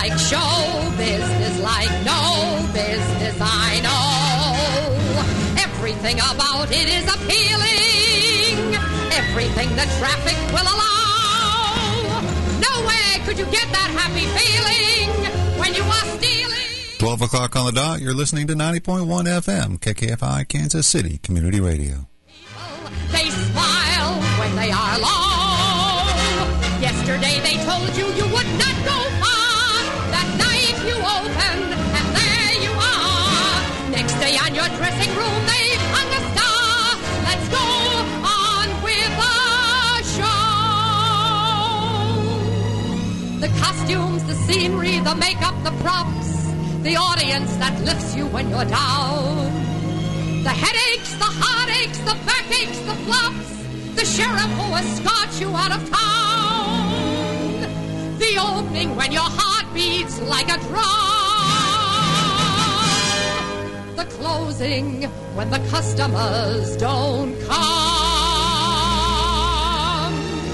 like show business, like no business I know. Everything about it is appealing, everything the traffic will allow. Nowhere could you get that happy feeling when you are stealing. 12 o'clock on the dot, you're listening to 90.1 FM, KKFI, Kansas City Community Radio. They smile when they are low. Yesterday they told you you would not go far. That night you opened and there you are. Next day on your dressing room they've hung a star. Let's go on with the show. The costumes, the scenery, the makeup, the props, the audience that lifts you when you're down. The headaches, the heartaches, the backaches, the flops, the sheriff who escorts you out of town. The opening when your heart beats like a drum. The closing when the customers don't come.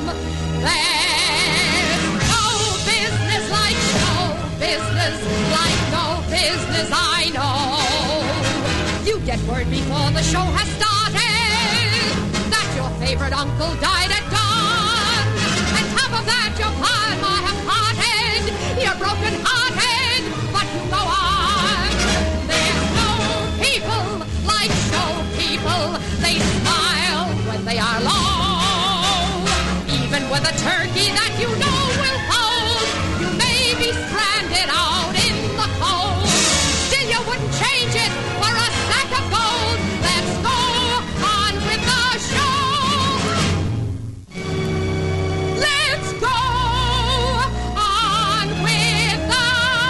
There's no business like show business, like no business I know. You get word before the show has started that your favorite uncle died at dawn. On top of that, your pa and ma have parted. You're broken-hearted, but you go on. There's no people like show people. They smile when they are low. Even with a turkey that you know will fold, you may be stranded out in the cold. Still, you wouldn't change it for a sack of gold. Let's go on with the show. Let's go on with the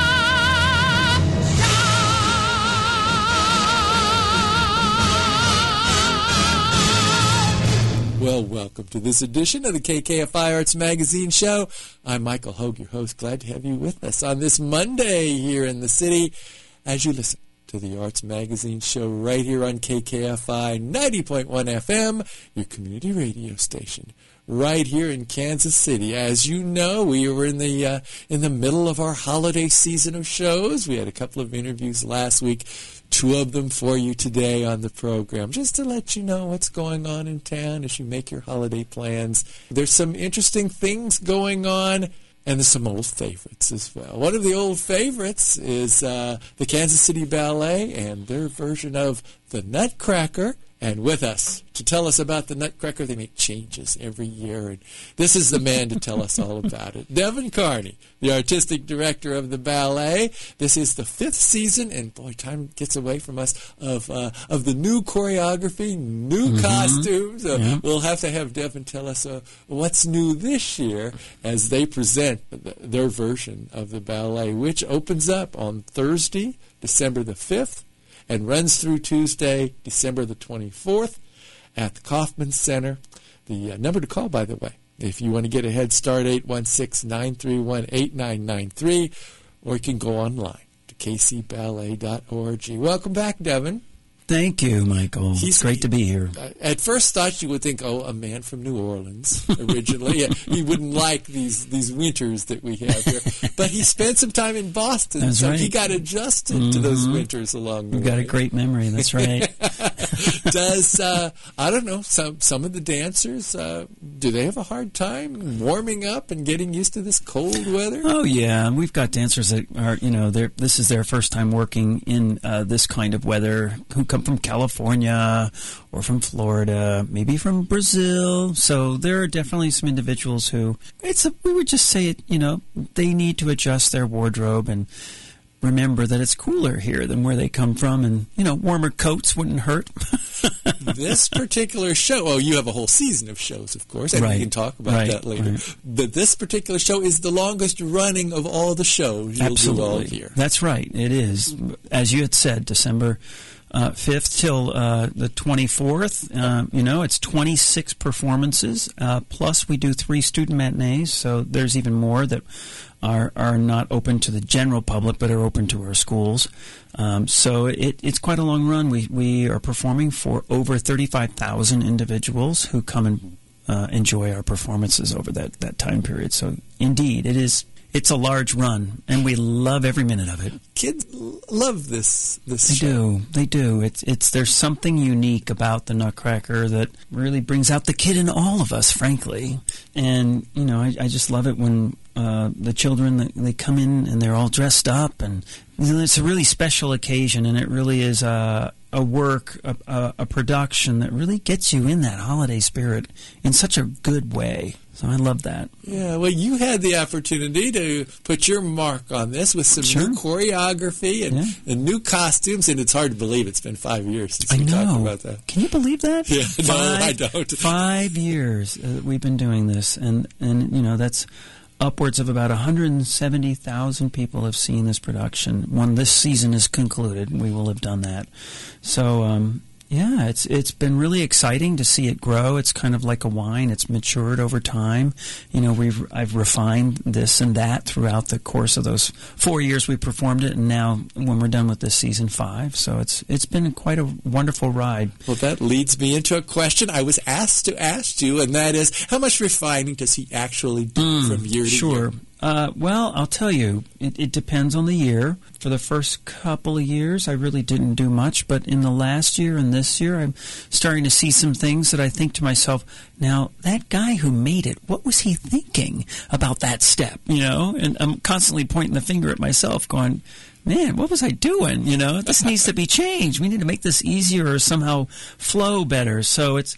show. Well, welcome to this edition of the KKFI Arts Magazine Show. I'm Michael Hogue, your host. Glad to have you with us on this Monday here in the city as you listen to the Arts Magazine Show right here on KKFI 90.1 FM, your community radio station, right here in Kansas City. As you know, we were in the middle of our holiday season of shows. We had a couple of interviews last week, 2 of them for you today on the program, just to let you know what's going on in town as you make your holiday plans. There's some interesting things going on, and there's some old favorites as well. One of the old favorites is the Kansas City Ballet and their version of The Nutcracker. And with us to tell us about the Nutcracker, they make changes every year. And this is the man to tell us all about it. Devin Carney, the artistic director of the ballet. This is the 5th season, and boy, time gets away from us, of the new choreography, new costumes. We'll have to have Devin tell us what's new this year as they present their version of the ballet, which opens up on Thursday, December the 5th, and runs through Tuesday, December the 24th at the Kauffman Center. The number to call, by the way, if you want to get a head start, 816-931-8993, or you can go online to kcballet.org. Welcome back, Devin. Thank you, Michael. It's great to be here. At first thought you would think, a man from New Orleans originally. He wouldn't like these winters that we have here. But he spent some time in Boston, that's so right. he got adjusted to those winters along the way. You've got a great memory, that's right. Does, I don't know, some of the dancers, do they have a hard time warming up and getting used to this cold weather? Oh, yeah. We've got dancers that are, this is their first time working in this kind of weather, who come from California or from Florida, maybe from Brazil. So there are definitely some individuals who, we would just say it, they need to adjust their wardrobe and remember that it's cooler here than where they come from, and, warmer coats wouldn't hurt. This particular show, you have a whole season of shows, of course, and we can talk about that later. Right. But this particular show is the longest running of all the shows you'll do all year. That's right. It is. As you had said, December 5th till the 24th. It's 26 performances, plus we do 3 student matinees, so there's even more that are not open to the general public but are open to our schools. So it's quite a long run. We are performing for over 35,000 individuals who come and enjoy our performances over that time period. So indeed, it is it's a large run, and we love every minute of it. Kids love this They show. do. It's there's something unique about the Nutcracker that really brings out the kid in all of us, frankly. And I just love it when the children, they come in and they're all dressed up, and it's a really special occasion, and it really is a work, a production that really gets you in that holiday spirit in such a good way. So I love that. Yeah, well, you had the opportunity to put your mark on this with some new choreography and new costumes, and it's hard to believe it's been 5 years since we talked about that. Can you believe that? Yeah, no, I don't. 5 years we've been doing this, and that's upwards of about 170,000 people have seen this production. When this season is concluded, we will have done that. So, it's been really exciting to see it grow. It's kind of like a wine. It's matured over time. I've refined this and that throughout the course of those 4 years we performed it, and now when we're done with this season 5. So it's been quite a wonderful ride. Well, that leads me into a question I was asked to ask you, and that is, how much refining does he actually do from year to year? Sure. Well, I'll tell you, it depends on the year. For the first couple of years, I really didn't do much, but in the last year and this year, I'm starting to see some things that I think to myself, now, that guy who made it, what was he thinking about that step, And I'm constantly pointing the finger at myself, going, man, what was I doing? This needs to be changed. We need to make this easier or somehow flow better. So it's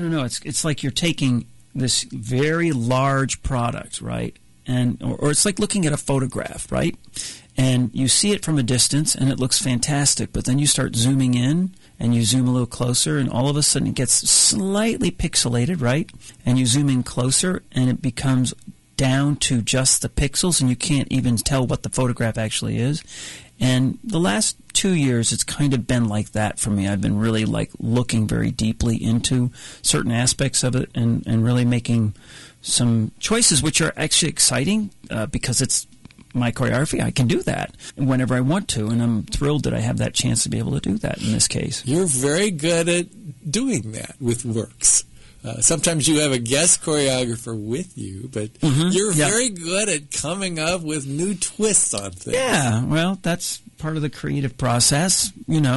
like you're taking this very large product, right? Or it's like looking at a photograph, right? And you see it from a distance, and it looks fantastic. But then you start zooming in, and you zoom a little closer, and all of a sudden it gets slightly pixelated, right? And you zoom in closer, and it becomes down to just the pixels, and you can't even tell what the photograph actually is. And the last 2 years, it's kind of been like that for me. I've been really looking very deeply into certain aspects of it, and really making some choices which are actually exciting because it's my choreography. I can do that whenever I want to, and I'm thrilled that I have that chance to be able to do that in this case. You're very good at doing that with works. Sometimes you have a guest choreographer with you, but you're very good at coming up with new twists on things. Yeah, well, that's part of the creative process.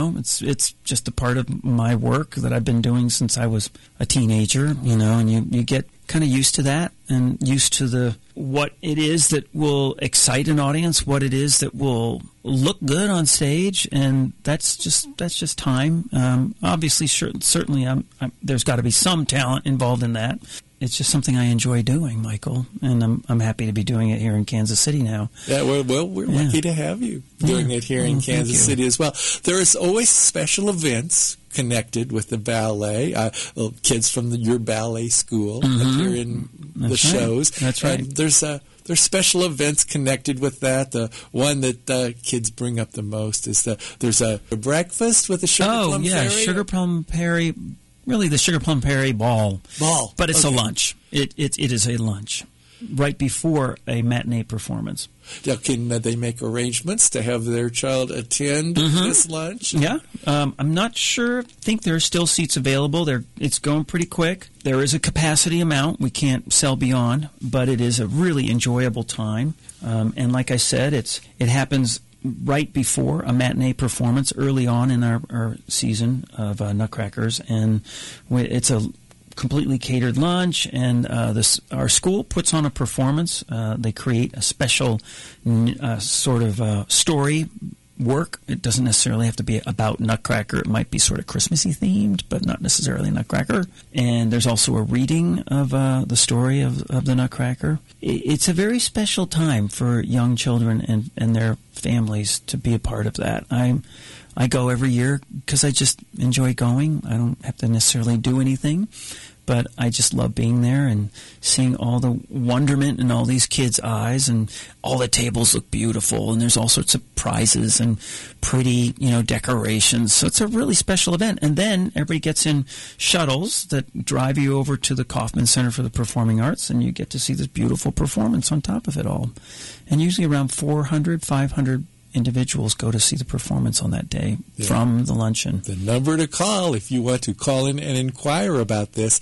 It's just a part of my work that I've been doing since I was a teenager, and you get kind of used to that and used to what it is that will excite an audience, what it is that will look good on stage, and that's just time. Obviously, certainly, there's got to be some talent involved in that. It's just something I enjoy doing, Michael, and I'm happy to be doing it here in Kansas City now. Yeah, well, we're lucky to have you doing it here in Kansas City as well. There is always special events connected with the ballet. Kids from your ballet school appear in the shows. That's right. And there's special events connected with that. The one that kids bring up the most is there's a breakfast with the Sugar Plum Fairy. Sugar Plum Fairy. Really, the Sugar Plum Fairy ball. But it's a lunch. It is a lunch right before a matinee performance. Now, can they make arrangements to have their child attend this lunch? Yeah. I'm not sure. I think there are still seats available. It's going pretty quick. There is a capacity amount. We can't sell beyond, but it is a really enjoyable time. And like I said, it happens right before a matinee performance early on in our season of Nutcrackers, and it's a completely catered lunch, and our school puts on a performance. They create a special sort of story work. It doesn't necessarily have to be about Nutcracker. It might be sort of Christmassy themed, but not necessarily Nutcracker. And there's also a reading of the story of the Nutcracker. It's a very special time for young children and their families to be a part of that. I go every year because I just enjoy going. I don't have to necessarily do anything, but I just love being there and seeing all the wonderment in all these kids' eyes, and all the tables look beautiful, and there's all sorts of prizes and pretty, decorations. So it's a really special event. And then everybody gets in shuttles that drive you over to the Kaufman Center for the Performing Arts, and you get to see this beautiful performance on top of it all. And usually around 400, 500 individuals go to see the performance on that day from the luncheon. The number to call if you want to call in and inquire about this,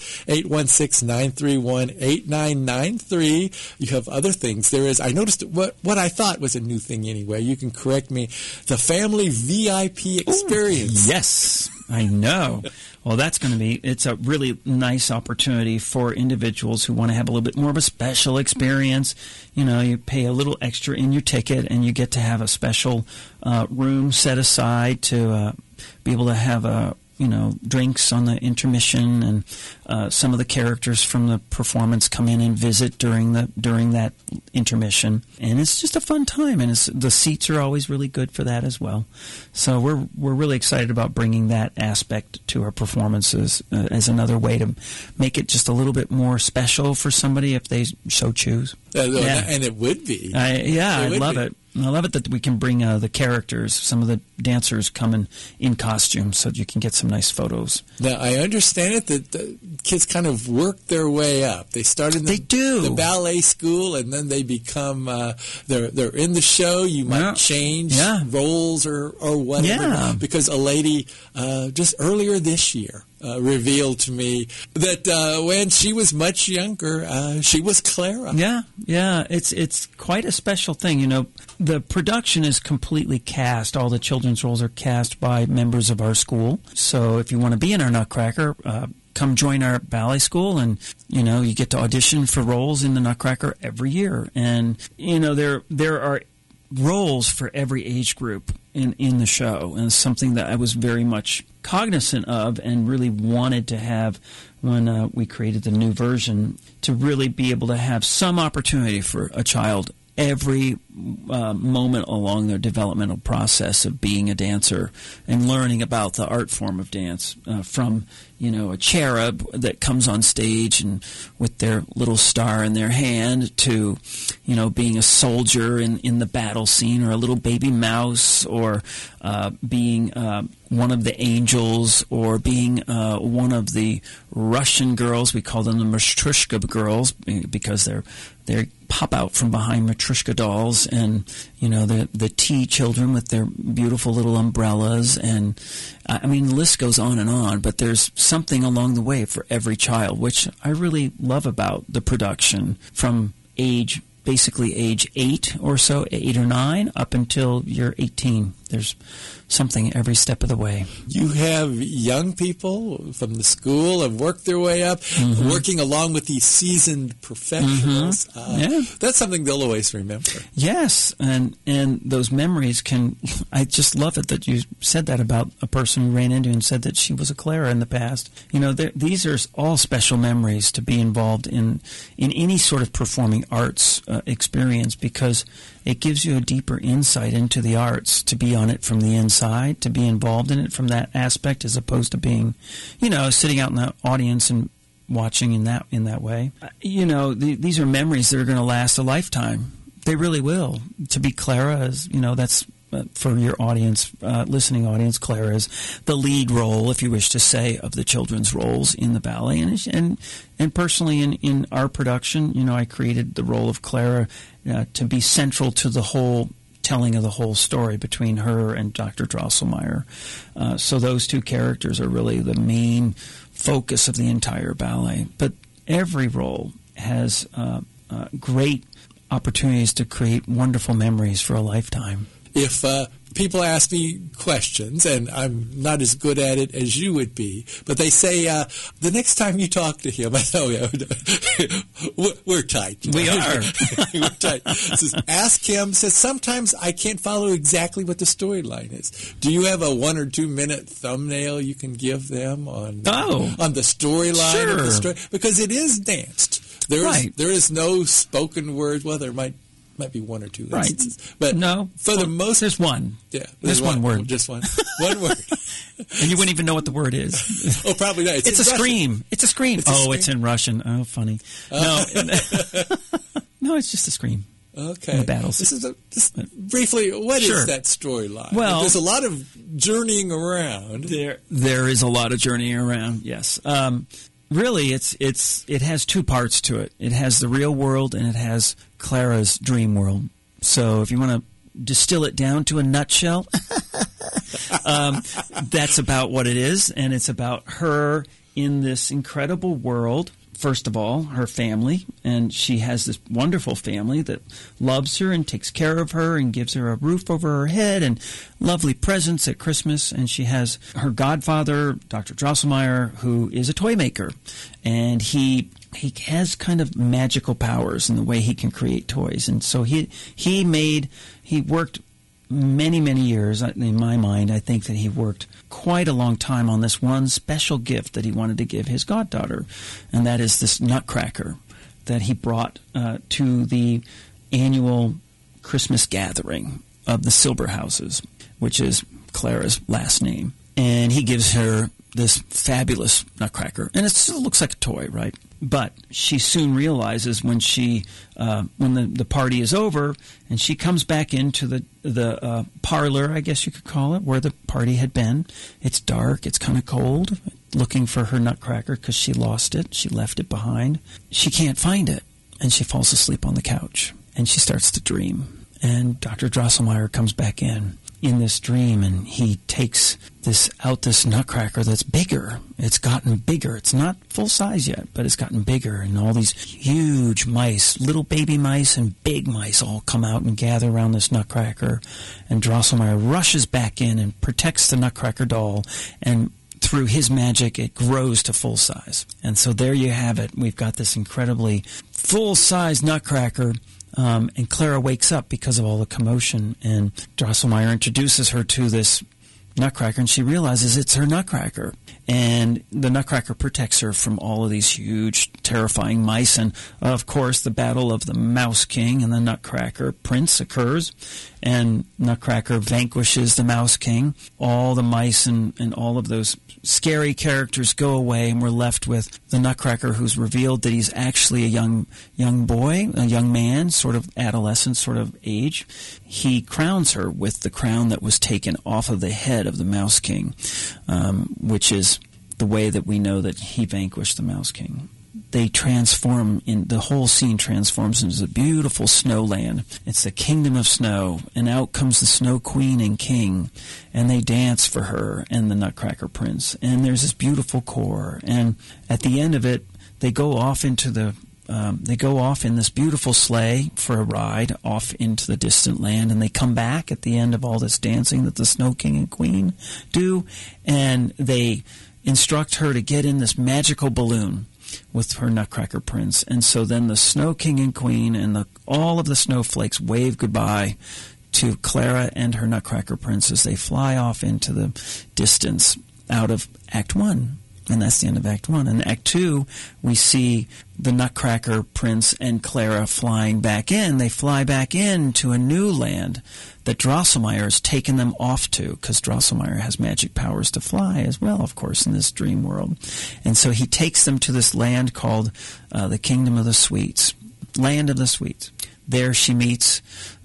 816-931-8993. You have other things. There is, I noticed what I thought was a new thing anyway. You can correct me. The family VIP experience. Ooh, yes, I know. Well, it's a really nice opportunity for individuals who want to have a little bit more of a special experience. You pay a little extra in your ticket, and you get to have a special room set aside to be able to have drinks on the intermission, and some of the characters from the performance come in and visit during that intermission, and it's just a fun time. And the seats are always really good for that as well. So we're really excited about bringing that aspect to our performances as another way to make it just a little bit more special for somebody if they so choose. And it would be. I love it. I love it that we can bring the characters. Some of the dancers come in costume so that you can get some nice photos. Now, I understand it that the kids kind of work their way up. They start in the ballet school, and then they become they're in the show. You might change roles or whatever. Yeah. Because a lady just earlier this year revealed to me that when she was much younger, she was Clara. Yeah. It's quite a special thing. The production is completely cast. All the children's roles are cast by members of our school. So if you want to be in our Nutcracker, come join our ballet school, and you get to audition for roles in the Nutcracker every year. And there are roles for every age group in the show, and it's something that I was very much cognizant of and really wanted to have when we created the new version, to really be able to have some opportunity for a child every moment along their developmental process of being a dancer and learning about the art form of dance, from a cherub that comes on stage and with their little star in their hand, to being a soldier in the battle scene, or a little baby mouse, or being one of the angels, or being one of the Russian girls. We call them the Matryoshka girls because they pop out from behind Matryoshka dolls, and the tea children with their beautiful little umbrellas, and the list goes on and on. But there's something along the way for every child, which I really love about the production, from basically age 8 or so, 8 or 9, up until you're 18. There's something every step of the way. You have young people from the school have worked their way up, working along with these seasoned professionals. That's something they'll always remember. Yes, and those memories I just love it that you said that about a person who ran into and said that she was a Clara in the past. These are all special memories to be involved in any sort of performing arts experience, because it gives you a deeper insight into the arts, to be on it from the inside, to be involved in it from that aspect, as opposed to being, sitting out in the audience and watching in that way. These are memories that are going to last a lifetime. They really will. To be Clara is, that's for your audience, listening audience, Clara is the lead role, if you wish to say, of the children's roles in the ballet. And personally, in our production, I created the role of Clara to be central to the whole telling of the whole story between her and Dr. Drosselmeyer. So those two characters are really the main focus of the entire ballet. But every role has great opportunities to create wonderful memories for a lifetime. If people ask me questions, and I'm not as good at it as you would be, but they say, the next time you talk to him, I know, we're tight. We are. We're tight. Says, ask him, says, sometimes I can't follow exactly what the storyline is. Do you have a 1 or 2 minute thumbnail you can give them on the storyline of the story? Because it is danced. There is no spoken word. Well, there might be 1 or 2 instances. But no, for the most... There's one. Yeah. There's one word. Just one. One word. And you wouldn't even know what the word is. Oh, probably not. It's a scream. It's a scream. It's in Russian. Oh, funny. No. No, it's just a scream. Okay. In the battles. Just briefly, what is that storyline? Well, there's a lot of journeying around. There is a lot of journeying around, yes. Really, it has 2 parts to it. It has the real world, and it has Clara's dream world. So if you want to distill it down to a nutshell, that's about what it is. And it's about her in this incredible world. First of all, her family, and she has this wonderful family that loves her and takes care of her and gives her a roof over her head and lovely presents at Christmas. And she has her godfather, Dr. Drosselmeyer, who is a toy maker, and he has kind of magical powers in the way he can create toys. And so he worked many, many years. In my mind, I think that he worked quite a long time on this one special gift that he wanted to give his goddaughter, and that is this nutcracker that he brought to the annual Christmas gathering of the Silberhauses, which is Clara's last name. And he gives her this fabulous nutcracker, and it still looks like a toy, right? But she soon realizes when the party is over, and she comes back into the parlor, I guess you could call it, where the party had been. It's dark, it's kind of cold, looking for her nutcracker because she lost it. She left it behind. She can't find it, and she falls asleep on the couch, and she starts to dream. And Dr. Drosselmeyer comes back in this dream, and he takes this nutcracker that's bigger. It's gotten bigger. It's not full size yet, but it's gotten bigger, and all these huge mice, little baby mice and big mice, all come out and gather around this nutcracker, and Drosselmeyer rushes back in and protects the nutcracker doll, and through his magic, it grows to full size. And so there you have it. We've got this incredibly full-size nutcracker. And Clara wakes up because of all the commotion, and Drosselmeyer introduces her to this nutcracker, and she realizes it's her nutcracker. And the nutcracker protects her from all of these huge, terrifying mice. And, of course, the battle of the Mouse King and the Nutcracker Prince occurs, and Nutcracker vanquishes the Mouse King. All the mice and all of those scary characters go away, and we're left with the Nutcracker, who's revealed that he's actually a young boy, a young man, sort of adolescent sort of age. He crowns her with the crown that was taken off of the head of the Mouse King, which is the way that we know that he vanquished the Mouse King. They transform, the whole scene transforms into a beautiful snowland. It's the kingdom of snow, and out comes the Snow Queen and King, and they dance for her and the Nutcracker Prince. And there's this beautiful choir, and at the end of it, they go off in this beautiful sleigh for a ride off into the distant land, and they come back at the end of all this dancing that the Snow King and Queen do, and they instruct her to get in this magical balloon with her Nutcracker Prince. And so then the Snow King and Queen and all of the snowflakes wave goodbye to Clara and her Nutcracker Prince as they fly off into the distance out of Act 1. And that's the end of Act 1. In Act 2, we see the Nutcracker Prince and Clara flying back in. They fly back in to a new land that Drosselmeyer has taken them off to, because Drosselmeyer has magic powers to fly as well, of course, in this dream world. And so he takes them to this land called the Kingdom of the Sweets, Land of the Sweets. There she meets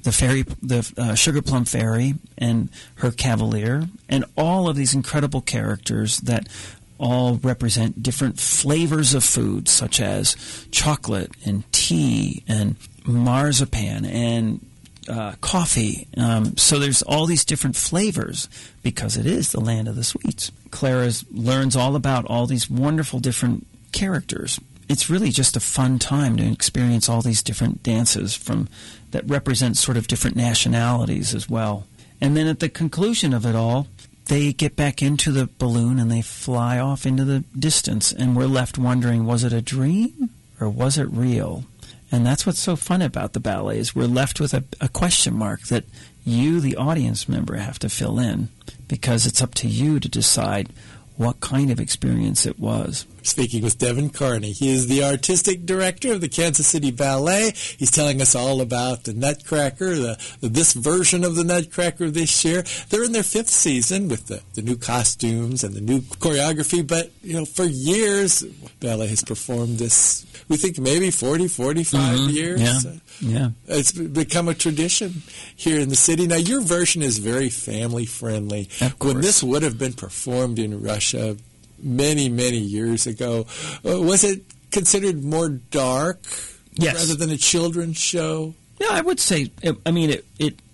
the Sugar Plum Fairy and her Cavalier, and all of these incredible characters that all represent different flavors of food, such as chocolate and tea and marzipan and coffee. So there's all these different flavors because it is the land of the sweets. Clara learns all about all these wonderful different characters. It's really just a fun time to experience all these different dances that represent sort of different nationalities as well. And then at the conclusion of it all, they get back into the balloon and they fly off into the distance, and we're left wondering, was it a dream or was it real? And that's what's so fun about the ballet, is we're left with a question mark that you, the audience member, have to fill in, because it's up to you to decide what kind of experience it was. Speaking with Devin Carney. He is the artistic director of the Kansas City Ballet. He's telling us all about the Nutcracker, this version of the Nutcracker this year. They're in their 5th season with the new costumes and the new choreography, but for years, ballet has performed this, we think maybe 40, 45 years. Yeah. It's become a tradition here in the city. Now, your version is very family-friendly. When this would have been performed in Russia many, many years ago, was it considered more dark rather than a children's show? Yeah, I would say,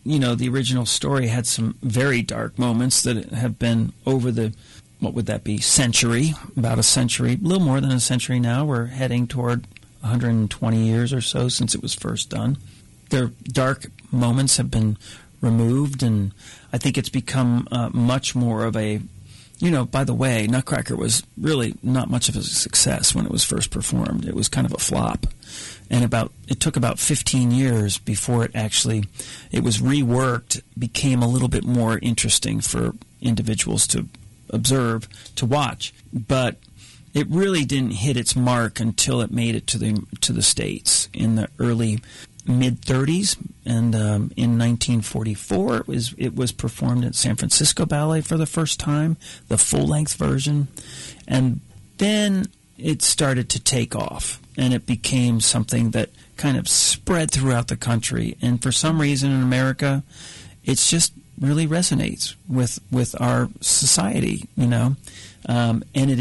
the original story had some very dark moments that have been over the, what would that be, century, about a century, a little more than a century now. We're heading toward 120 years or so since it was first done. Their dark moments have been removed, and I think it's become much more of a, by the way, Nutcracker was really not much of a success when it was first performed. It was kind of a flop. And it took about 15 years before it was reworked, became a little bit more interesting for individuals to observe, to watch. But it really didn't hit its mark until it made it to the States in the early mid-30s, and in 1944 it was performed at San Francisco Ballet for the first time, the full-length version, and then it started to take off, and it became something that kind of spread throughout the country, and for some reason in America, it's just really resonates with our society, and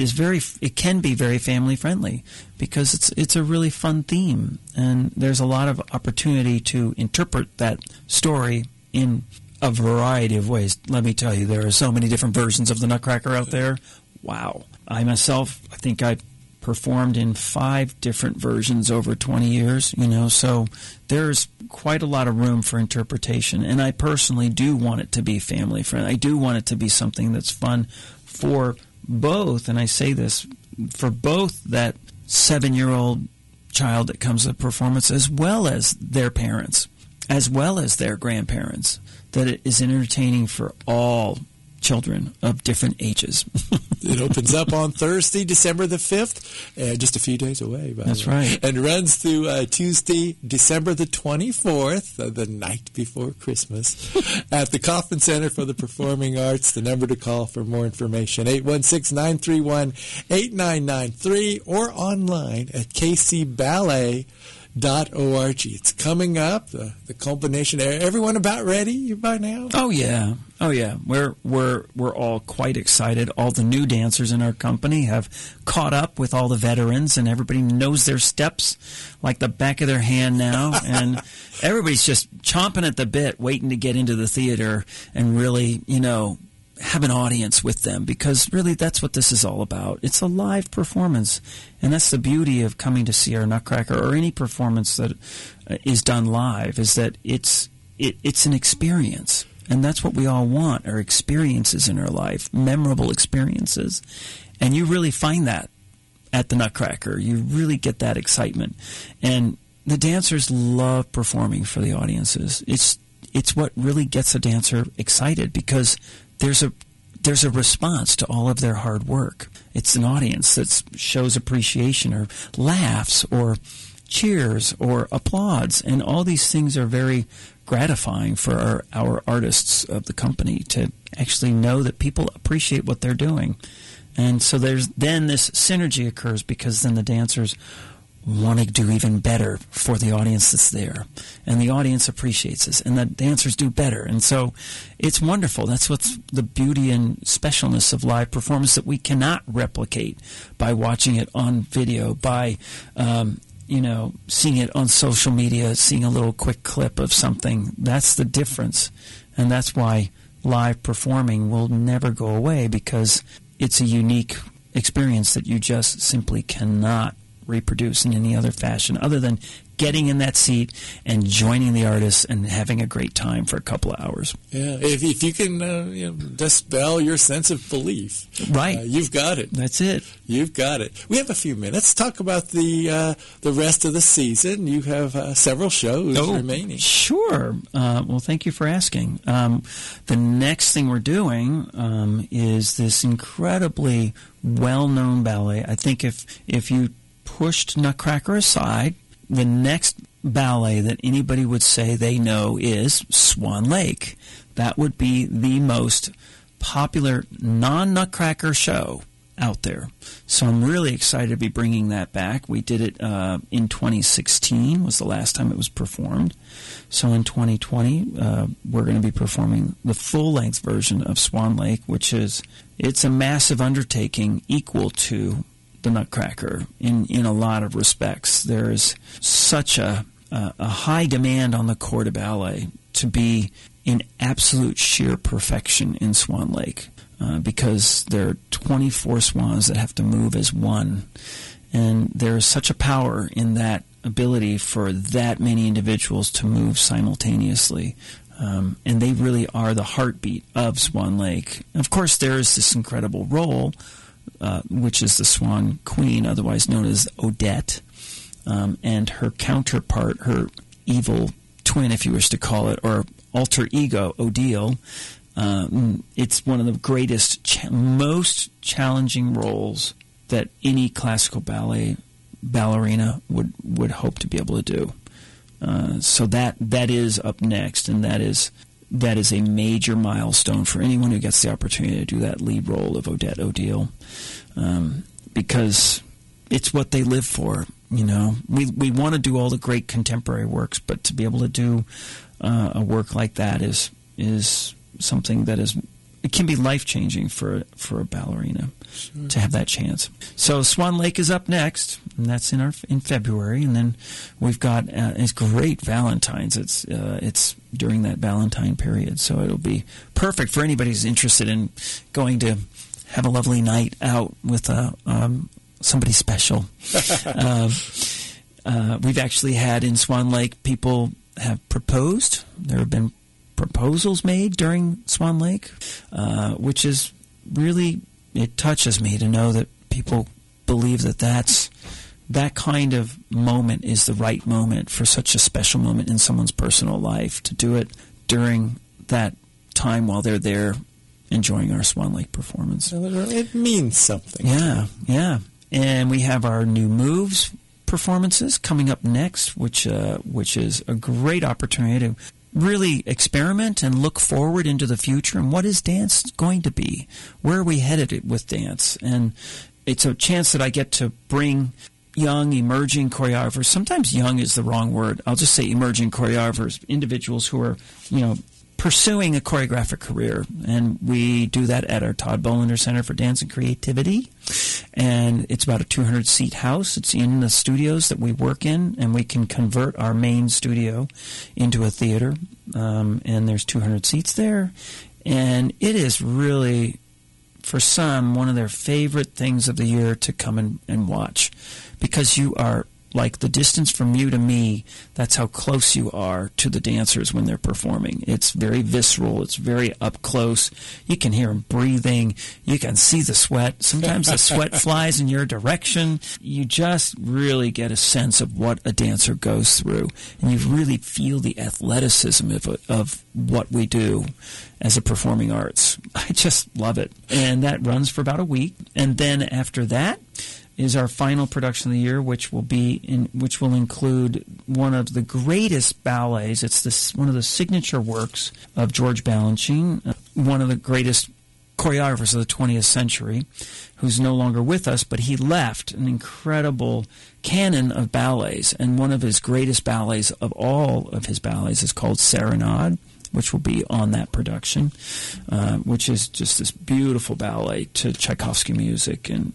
it can be very family friendly because it's a really fun theme, and there's a lot of opportunity to interpret that story in a variety of ways. Let me tell you, there are so many different versions of the Nutcracker out there. Wow. I myself, I think I performed in 5 different versions over 20 years, so there's quite a lot of room for interpretation, and I personally do want it to be family friendly. I do want it to be something that's fun for both, and I say this, for both that 7-year-old child that comes to the performance as well as their parents, as well as their grandparents, that it is entertaining for all children of different ages. It opens up on Thursday, December the 5th, just a few days away. That's right. And runs through Tuesday, December the 24th, the night before Christmas, at the Kauffman Center for the Performing Arts. The number to call for more information, 816-931-8993, or online at kcballet.org. It's coming up, the culmination. Everyone about ready by now? Oh yeah. We're all quite excited. All the new dancers in our company have caught up with all the veterans, and everybody knows their steps like the back of their hand now. And everybody's just chomping at the bit, waiting to get into the theater and really, have an audience with them, because really that's what this is all about. It's a live performance, and that's the beauty of coming to see our Nutcracker or any performance that is done live, is that it's an experience, and that's what we all want, are experiences in our life, memorable experiences, and you really find that at the Nutcracker. You really get that excitement, and the dancers love performing for the audiences. It's what really gets a dancer excited, because there's a response to all of their hard work. It's an audience that shows appreciation or laughs or cheers or applauds, and all these things are very gratifying for our artists of the company to actually know that people appreciate what they're doing. And so then this synergy occurs, because then the dancers want to do even better for the audience that's there, and the audience appreciates this, and the dancers do better, and so it's wonderful. That's what's the beauty and specialness of live performance that we cannot replicate by watching it on video, by seeing it on social media, seeing a little quick clip of something. That's the difference, and that's why live performing will never go away, because it's a unique experience that you just simply cannot reproduce in any other fashion other than getting in that seat and joining the artists and having a great time for a couple of hours. Yeah, if you can dispel your sense of belief, right? You've got it. That's it. You've got it. We have a few minutes. Talk about the rest of the season. You have several shows remaining. Sure. Well, thank you for asking. The next thing we're doing is this incredibly well-known ballet. I think if you pushed Nutcracker aside, the next ballet that anybody would say they know is Swan Lake. That would be the most popular non-Nutcracker show out there. So I'm really excited to be bringing that back. We did it in 2016 was the last time it was performed. So in 2020, we're going to be performing the full-length version of Swan Lake, it's a massive undertaking equal to the Nutcracker in a lot of respects. There's such a high demand on the corps de ballet to be in absolute sheer perfection in Swan Lake because there are 24 swans that have to move as one. And there is such a power in that ability for that many individuals to move simultaneously. And they really are the heartbeat of Swan Lake. And of course, there is this incredible role, which is the Swan Queen, otherwise known as Odette, and her counterpart, her evil twin, if you wish to call it, or alter ego, Odile. It's one of the greatest, most challenging roles that any classical ballet ballerina would hope to be able to do. So that is up next, and that is a major milestone for anyone who gets the opportunity to do that lead role of Odette Odile, because it's what they live for. You know, we want to do all the great contemporary works, but to be able to do a work like that is something that it can be life-changing for a ballerina. Sure. To have that chance. So Swan Lake is up next, and that's in February, and then we've got it's great Valentine's. It's during that Valentine period, so it'll be perfect for anybody who's interested in going to have a lovely night out with somebody special. We've actually had in Swan Lake people have proposed. There have been proposals made during Swan Lake, which is really, it touches me to know that people believe that kind of moment is the right moment for such a special moment in someone's personal life, to do it during that time while they're there enjoying our Swan Lake performance. It means something. Yeah. And we have our new moves performances coming up next, which is a great opportunity to really experiment and look forward into the future and what is dance going to be? Where are we headed with dance? And it's a chance that I get to bring young, emerging choreographers. Sometimes young is the wrong word. I'll just say emerging choreographers, individuals who are, pursuing a choreographic career. And we do that at our Todd Bolender Center for Dance and Creativity. And it's about a 200-seat house. It's in the studios that we work in, and we can convert our main studio into a theater. And there's 200 seats there. And it is really, for some, one of their favorite things of the year to come and watch. Because you are, like the distance from you to me, that's how close you are to the dancers when they're performing. It's very visceral. It's very up close. You can hear them breathing. You can see the sweat. Sometimes the sweat flies in your direction. You just really get a sense of what a dancer goes through. And you really feel the athleticism of what we do as a performing arts. I just love it. And that runs for about a week. And then after that is our final production of the year, which will include one of the greatest ballets. It's one of the signature works of George Balanchine, one of the greatest choreographers of the 20th century, who's no longer with us, but he left an incredible canon of ballets, and one of his greatest ballets of all of his ballets is called Serenade, which will be on that production, which is just this beautiful ballet to Tchaikovsky music. And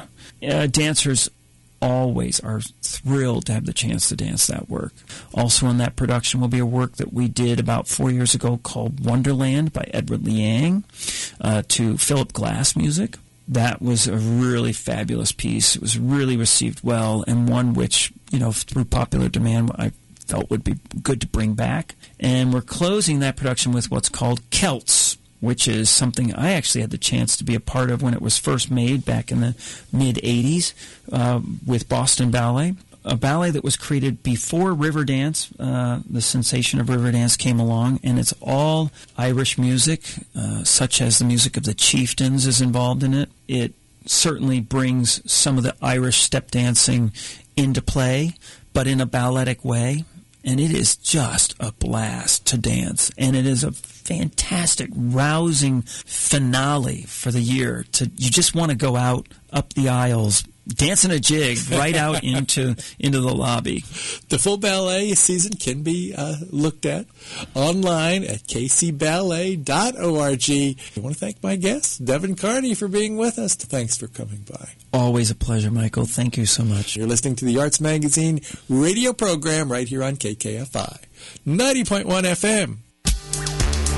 dancers always are thrilled to have the chance to dance that work. Also in that production will be a work that we did about 4 years ago called Wonderland by Edward Liang to Philip Glass music. That was a really fabulous piece. It was really received well, and one which, through popular demand, I felt would be good to bring back. And we're closing that production with what's called Celts, which is something I actually had the chance to be a part of when it was first made back in the mid-'80s with Boston Ballet, a ballet that was created before Riverdance. The sensation of Riverdance came along, and it's all Irish music, such as the music of the Chieftains is involved in it. It certainly brings some of the Irish step dancing into play, but in a balletic way. And it is just a blast to dance. And it is a fantastic, rousing finale for the year. You just want to go out, up the aisles, dancing a jig right out into the lobby. The full ballet season can be looked at online at kcballet.org. I want to thank my guest, Devin Carney, for being with us. Thanks for coming by. Always a pleasure, Michael. Thank you so much. You're listening to the Arts Magazine radio program right here on KKFI 90.1 FM.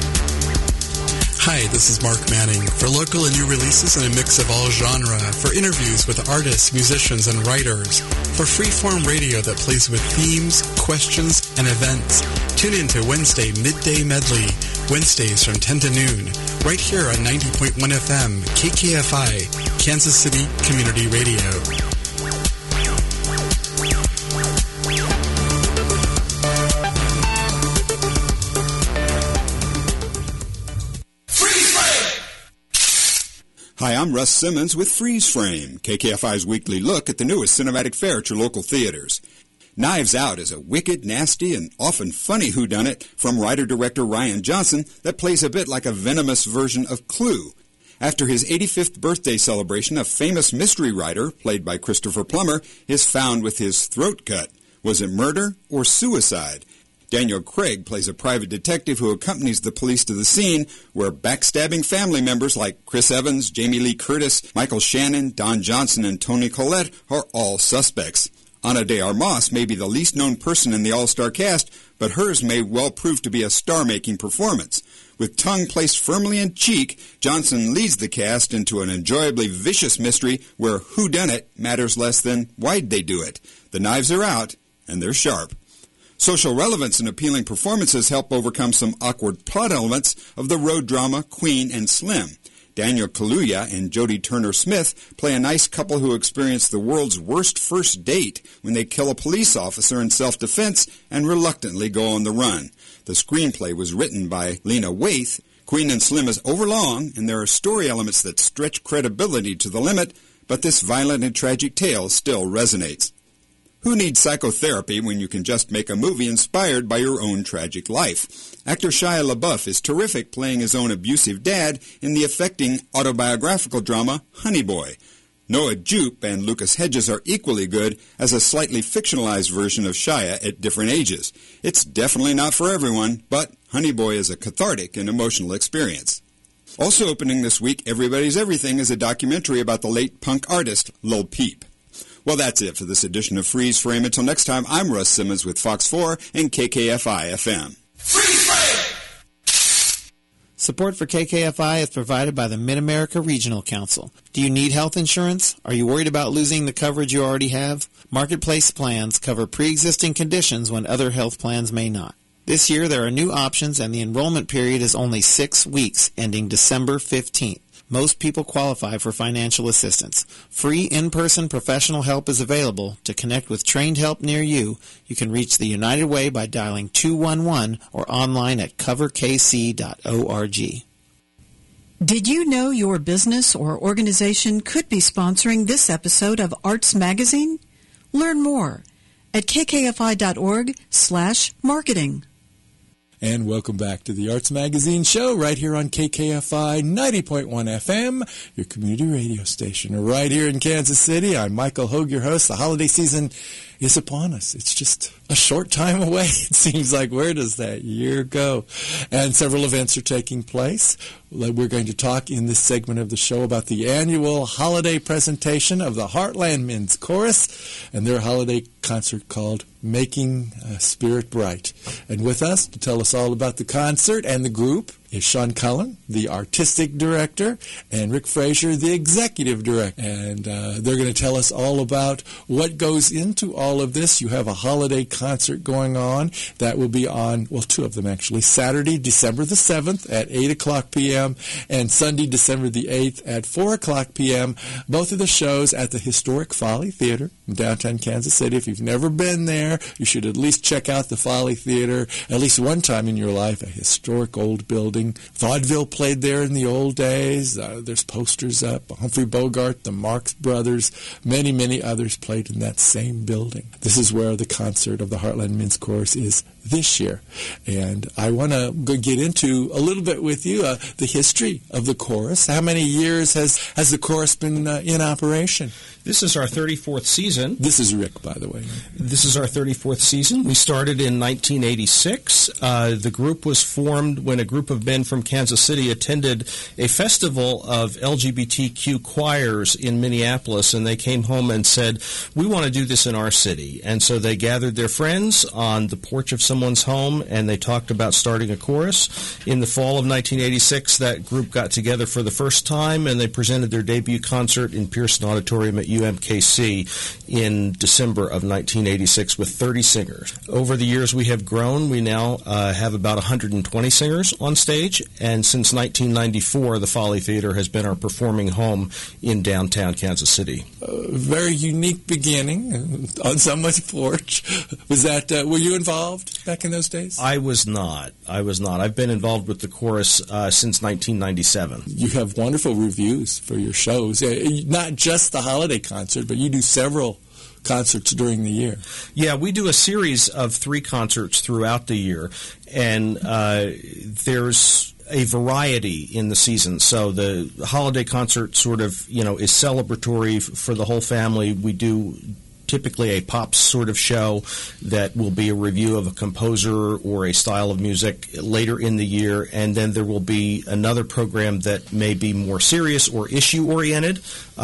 Hi, this is Mark Manning. For local and new releases and a mix of all genre, for interviews with artists, musicians, and writers, for freeform radio that plays with themes, questions, and events, tune in to Wednesday Midday Medley, Wednesdays from 10 to noon, right here on 90.1 FM, KKFI, Kansas City Community Radio. Hi, I'm Russ Simmons with Freeze Frame, KKFI's weekly look at the newest cinematic fare at your local theaters. Knives Out is a wicked, nasty, and often funny whodunit from writer-director Rian Johnson that plays a bit like a venomous version of Clue. After his 85th birthday celebration, a famous mystery writer, played by Christopher Plummer, is found with his throat cut. Was it murder or suicide? Daniel Craig plays a private detective who accompanies the police to the scene where backstabbing family members like Chris Evans, Jamie Lee Curtis, Michael Shannon, Don Johnson, and Toni Collette are all suspects. Ana de Armas may be the least known person in the all-star cast, but hers may well prove to be a star-making performance. With tongue placed firmly in cheek, Johnson leads the cast into an enjoyably vicious mystery where whodunit matters less than why'd they do it. The knives are out, and they're sharp. Social relevance and appealing performances help overcome some awkward plot elements of the road drama Queen and Slim. Daniel Kaluuya and Jodie Turner-Smith play a nice couple who experience the world's worst first date when they kill a police officer in self-defense and reluctantly go on the run. The screenplay was written by Lena Waithe. Queen and Slim is overlong, and there are story elements that stretch credibility to the limit, but this violent and tragic tale still resonates. Who needs psychotherapy when you can just make a movie inspired by your own tragic life? Actor Shia LaBeouf is terrific playing his own abusive dad in the affecting autobiographical drama Honey Boy. Noah Jupe and Lucas Hedges are equally good as a slightly fictionalized version of Shia at different ages. It's definitely not for everyone, but Honey Boy is a cathartic and emotional experience. Also opening this week, Everybody's Everything is a documentary about the late punk artist Lil Peep. Well, that's it for this edition of Freeze Frame. Until next time, I'm Russ Simmons with Fox 4 and KKFI FM. Freeze Frame! Support for KKFI is provided by the Mid-America Regional Council. Do you need health insurance? Are you worried about losing the coverage you already have? Marketplace plans cover pre-existing conditions when other health plans may not. This year, there are new options, and the enrollment period is only 6 weeks, ending December 15th. Most people qualify for financial assistance. Free in-person professional help is available. To connect with trained help near you, you can reach the United Way by dialing 211 or online at coverkc.org. Did you know your business or organization could be sponsoring this episode of Arts Magazine? Learn more at kkfi.org/marketing. And welcome back to the Arts Magazine show right here on KKFI 90.1 FM, your community radio station right here in Kansas City. I'm Michael Hogue, your host. The holiday season is upon us. It's just a short time away. It seems like, where does that year go? And several events are taking place. We're going to talk in this segment of the show about the annual holiday presentation of the Heartland Men's Chorus and their holiday concert called Making Spirit Bright. And with us to tell us all about the concert and the group is Sean Cullen, the artistic director, and Rick Frazier, the executive director. And they're going to tell us all about what goes into all of this. You have a holiday concert going on that will be on, well, two of them actually, Saturday, December the 7th at 8 o'clock p.m. and Sunday, December the 8th at 4 o'clock p.m. Both of the shows at the historic Folly Theater in downtown Kansas City. If you've never been there, you should at least check out the Folly Theater at least one time in your life, a historic old building. Vaudeville played there in the old days. There's posters up. Humphrey Bogart, the Marx Brothers, many, many others played in that same building. This is where the concert of the Heartland Men's Chorus is this year. And I want to get into a little bit with you the history of the chorus. How many years has the chorus been in operation? This is our 34th season. This is Rick, by the way. This is our 34th season. We started in 1986. The group was formed when a group of men from Kansas City attended a festival of LGBTQ choirs in Minneapolis, and they came home and said, we want to do this in our city. And so they gathered their friends on the porch of some someone's home, and they talked about starting a chorus. In the fall of 1986, that group got together for the first time, and they presented their debut concert in Pearson Auditorium at UMKC in December of 1986 with 30 singers. Over the years, we have grown. We now have about 120 singers on stage, and since 1994, the Folly Theater has been our performing home in downtown Kansas City. Very unique beginning on someone's porch. Was that? Were you involved back in those days? I was not. I've been involved with the chorus since 1997. You have wonderful reviews for your shows. Not just the holiday concert, but you do several concerts during the year. Yeah, we do a series of 3 concerts throughout the year, and there's a variety in the season. So the holiday concert sort of, is celebratory for the whole family. We do typically a pop sort of show that will be a review of a composer or a style of music later in the year, and then there will be another program that may be more serious or issue-oriented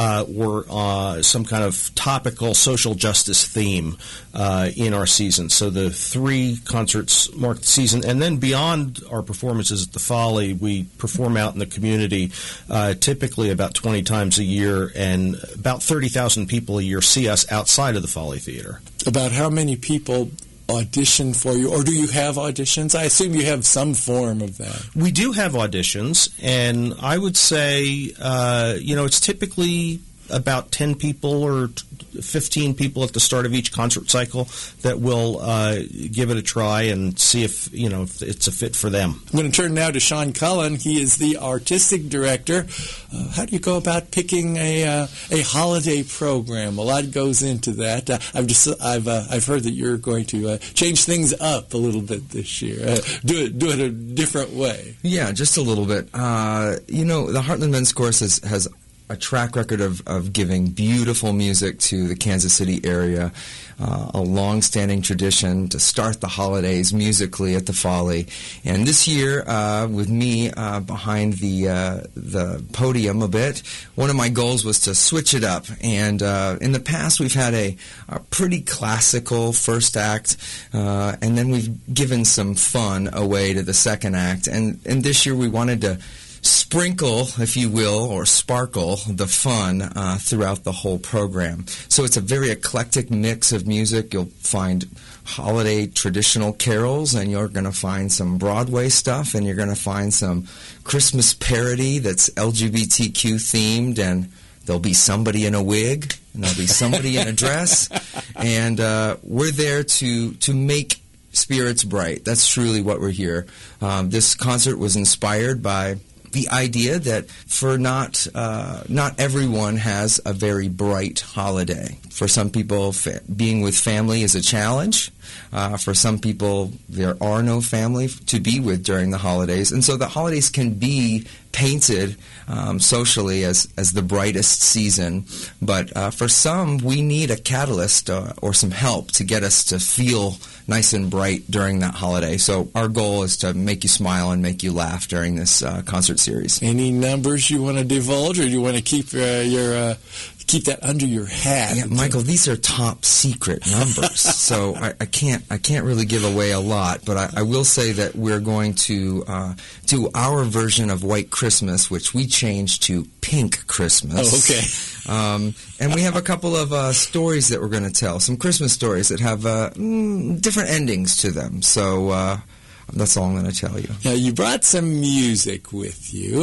or some kind of topical social justice theme in our season. So the 3 concerts mark the season, and then beyond our performances at the Folly, we perform out in the community typically about 20 times a year, and about 30,000 people a year see us outside of the Folly Theater. About how many people audition for you, or do you have auditions? I assume you have some form of that. We do have auditions, and I would say, it's typically about 10 people or 15 people at the start of each concert cycle that will give it a try and see if it's a fit for them. I'm going to turn now to Sean Cullen. He is the artistic director. How do you go about picking a holiday program? A lot goes into that. I've heard that you're going to change things up a little bit this year. Do it a different way. Yeah, just a little bit. The Heartland Men's Chorus has a track record of giving beautiful music to the Kansas City area, a long-standing tradition to start the holidays musically at the Folly. And this year, with me behind the podium a bit, one of my goals was to switch it up. And in the past, we've had a pretty classical first act, and then we've given some fun away to the second act. And this year, we wanted to sprinkle, if you will, or sparkle the fun throughout the whole program. So it's a very eclectic mix of music. You'll find holiday traditional carols, and you're going to find some Broadway stuff, and you're going to find some Christmas parody that's LGBTQ themed, and there'll be somebody in a wig, and there'll be somebody in a dress, and we're there to make spirits bright. That's truly what we're here. This concert was inspired by the idea that for not everyone has a very bright holiday. For some people, being with family is a challenge. For some people, there are no family to be with during the holidays. And so the holidays can be painted socially as the brightest season. But for some, we need a catalyst or some help to get us to feel nice and bright during that holiday. So our goal is to make you smile and make you laugh during this concert series. Any numbers you want to divulge, or do you want to keep keep that under your hat? Yeah, Michael, these are top secret numbers, so I can't really give away a lot. But I will say that we're going to do our version of White Christmas, which we changed to Pink Christmas. Oh, okay. And we have a couple of stories that we're going to tell, some Christmas stories that have different endings to them. So that's all I'm going to tell you. Now, you brought some music with you.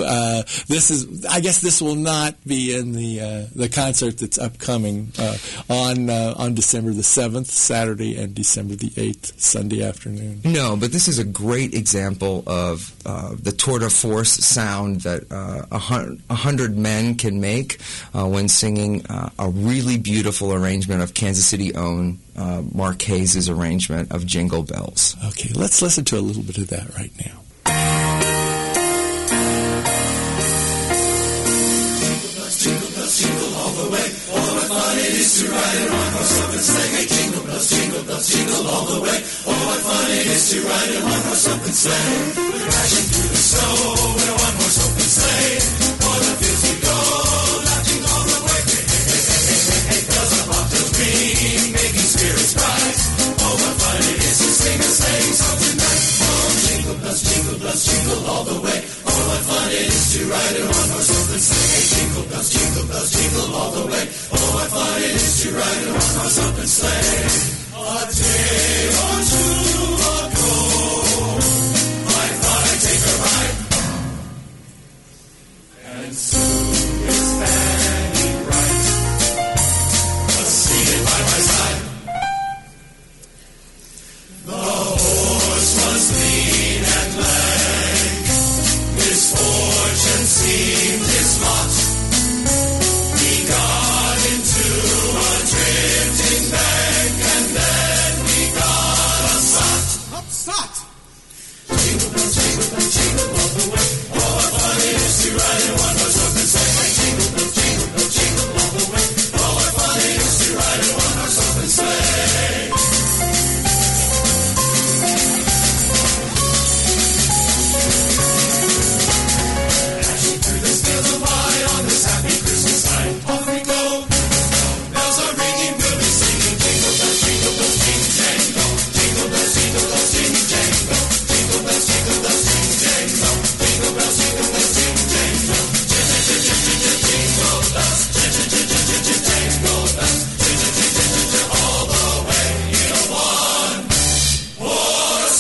I guess this will not be in the concert that's upcoming on December the 7th, Saturday, and December the 8th, Sunday afternoon. No, but this is a great example of the tour de force sound that 100 men can make when singing a really beautiful arrangement of Kansas City-owned Mark Hayes' arrangement of Jingle Bells. Okay, let's listen to a little bit of that right now. Jingle bells, jingle all the way. Oh, what fun it is to ride in one horse open sleigh. Hey, jingle bells, jingle all the way. Oh, what fun it is to ride in one horse open sleigh. We're dashing through the snow in a one horse open sleigh. O'er the fields we go, laughing all the way. Hey, hey, hey, hey, hey, hey, bells on bobtails ring, making spirits bright. Oh, what fun it is to sing a sleighing song. jingle all the way. Oh, what fun it is to ride in one horse open sleigh. Hey, jingle bells, jingle all the way. Oh, what fun it is to ride in one horse open sleigh. A day or two ago, I thought I'd take a ride. And soon it's Fanny Bright, seated by my side. The horse was lean and lank, misfortune seemed his lot. He got into a drifting bank, and then we got upsot. Upsot! Jingle bells, jingle all the way. Oh, what fun it is to ride in one horse open sleigh. Jingle bells, jingle all the way. Oh, what fun it is to ride in one horse open sleigh. Dashing through the fields of rye on this happy Christmas night. Off we go. Bells are ringing, we'll be singing. Jingle bells, jing, jangle. Jingle bells, jing, jangle. Jingle bells, jing, jangle. Jingle bells, jing, jangle. Jingle bells, jingle bells. All the way in a one horse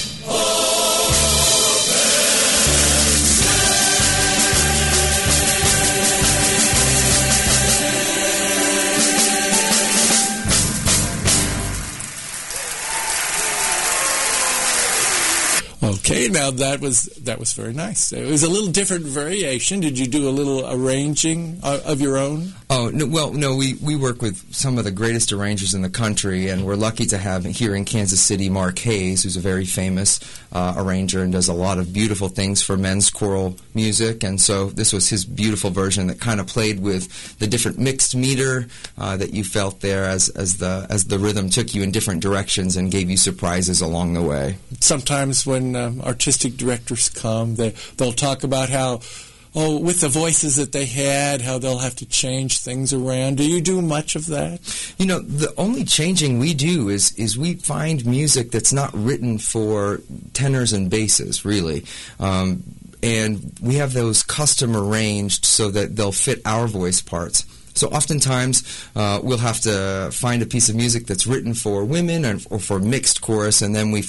Okay, now that was very nice. It was a little different variation. Did you do a little arranging of your own? Oh, no, well, no, we work with some of the greatest arrangers in the country, and we're lucky to have here in Kansas City Mark Hayes, who's a very famous arranger and does a lot of beautiful things for men's choral music, and so this was his beautiful version that kind of played with the different mixed meter that you felt there as the rhythm took you in different directions and gave you surprises along the way. Sometimes when artistic directors come, they'll talk about how, with the voices that they had, how they'll have to change things around. Do you do much of that? You know, the only changing we do is we find music that's not written for tenors and basses, really. And we have those custom arranged so that they'll fit our voice parts. So oftentimes we'll have to find a piece of music that's written for women or for mixed chorus, and then we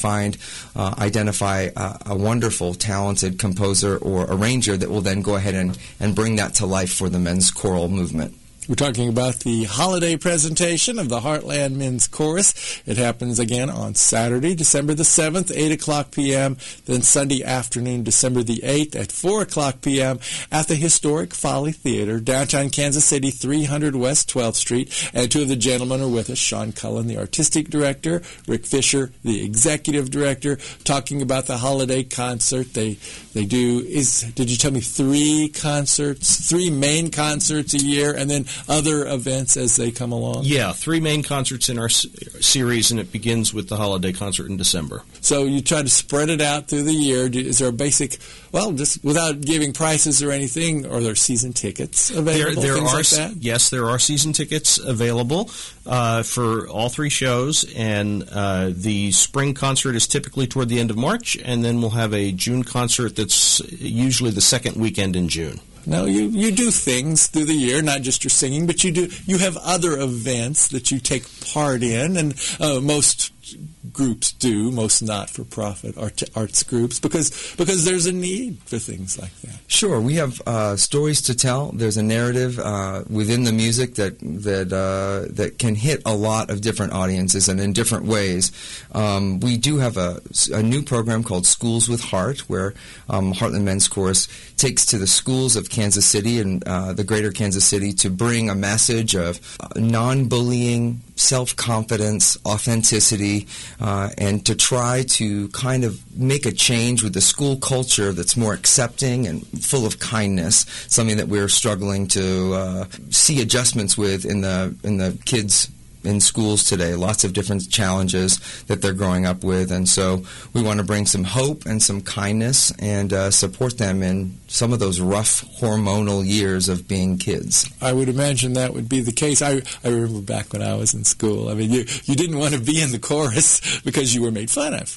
identify a wonderful, talented composer or arranger that will then go ahead and bring that to life for the men's choral movement. We're talking about the holiday presentation of the Heartland Men's Chorus. It happens again on Saturday, December the 7th, 8 o'clock p.m., then Sunday afternoon, December the 8th at 4 o'clock p.m. at the historic Folly Theater, downtown Kansas City, 300 West 12th Street. And two of the gentlemen are with us, Sean Cullen, the artistic director, Rick Fisher, the executive director, talking about the holiday concert. They do, did you tell me 3 main concerts a year, and then other events as they come along? Yeah, 3 main concerts in our series, and it begins with the holiday concert in December. So you try to spread it out through the year. Is there a basic, just without giving prices or anything, are there season tickets available? There things are, like that? Yes, there are season tickets available for all 3 shows, and the spring concert is typically toward the end of March, and then we'll have a June concert that's usually the second weekend in June. No, you do things through the year, not just your singing, but you have other events that you take part in, and most groups do, most not-for-profit arts groups, because there's a need for things like that. Sure, we have stories to tell. There's a narrative within the music that can hit a lot of different audiences and in different ways. We do have a new program called Schools with Heart, where Heartland Men's Chorus takes to the schools of Kansas City and the greater Kansas City to bring a message of non-bullying, self-confidence, authenticity, and to try to kind of make a change with the school culture that's more accepting and full of kindness, something that we're struggling to see adjustments with in the kids in schools today. Lots of different challenges that they're growing up with, and so we want to bring some hope and some kindness and support them in some of those rough hormonal years of being kids. I would imagine that would be the case. I remember back when I was in school. I mean, you didn't want to be in the chorus because you were made fun of.